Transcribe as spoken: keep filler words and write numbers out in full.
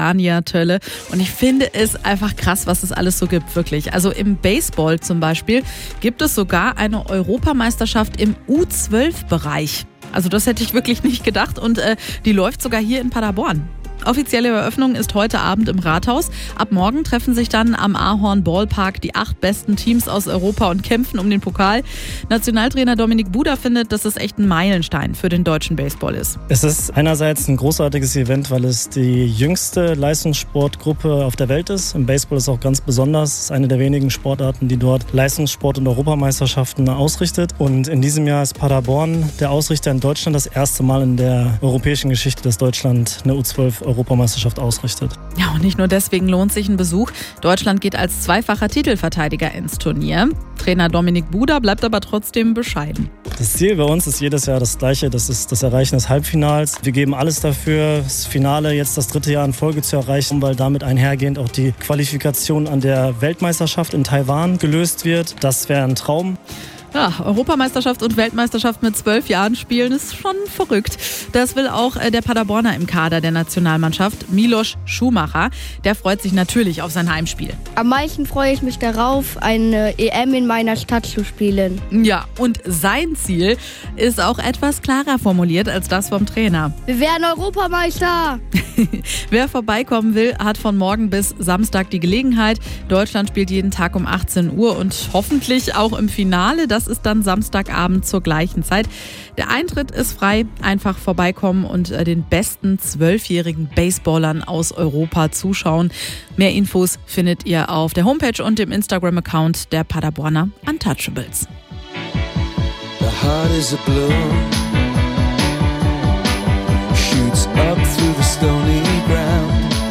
Scania-Tölle. Und ich finde es einfach krass, was es alles so gibt, wirklich. Also im Baseball zum Beispiel gibt es sogar eine Europameisterschaft im U zwölf Bereich. Also das hätte ich wirklich nicht gedacht und äh, die läuft sogar hier in Paderborn. Offizielle Eröffnung ist heute Abend im Rathaus. Ab morgen treffen sich dann am Ahorn Ballpark die acht besten Teams aus Europa und kämpfen um den Pokal. Nationaltrainer Dominik Buda findet, dass es echt ein Meilenstein für den deutschen Baseball ist. Es ist einerseits ein großartiges Event, weil es die jüngste Leistungssportgruppe auf der Welt ist. Im Baseball ist es auch ganz besonders. Es ist eine der wenigen Sportarten, die dort Leistungssport- und Europameisterschaften ausrichtet. Und in diesem Jahr ist Paderborn der Ausrichter in Deutschland, das erste Mal in der europäischen Geschichte, dass Deutschland eine U zwölf Europameisterschaft ausrichtet. Ja, und nicht nur deswegen lohnt sich ein Besuch. Deutschland geht als zweifacher Titelverteidiger ins Turnier. Trainer Dominik Buda bleibt aber trotzdem bescheiden. Das Ziel bei uns ist jedes Jahr das gleiche, das ist das Erreichen des Halbfinals. Wir geben alles dafür, das Finale jetzt das dritte Jahr in Folge zu erreichen, weil damit einhergehend auch die Qualifikation an der Weltmeisterschaft in Taiwan gelöst wird. Das wäre ein Traum. Ja, Europameisterschaft und Weltmeisterschaft mit zwölf Jahren spielen ist schon verrückt. Das will auch der Paderborner im Kader der Nationalmannschaft, Milos Schumacher. Der freut sich natürlich auf sein Heimspiel. Am meisten freue ich mich darauf, eine E M in meiner Stadt zu spielen. Ja, und sein Ziel ist auch etwas klarer formuliert als das vom Trainer. Wir werden Europameister! Wer vorbeikommen will, hat von morgen bis Samstag die Gelegenheit. Deutschland spielt jeden Tag um achtzehn Uhr und hoffentlich auch im Finale. Das ist dann Samstagabend zur gleichen Zeit. Der Eintritt ist frei. Einfach vorbeikommen und den besten zwölfjährigen Baseballern aus Europa zuschauen. Mehr Infos findet ihr auf der Homepage und dem Instagram-Account der Paderborner Untouchables. The heart is a blue.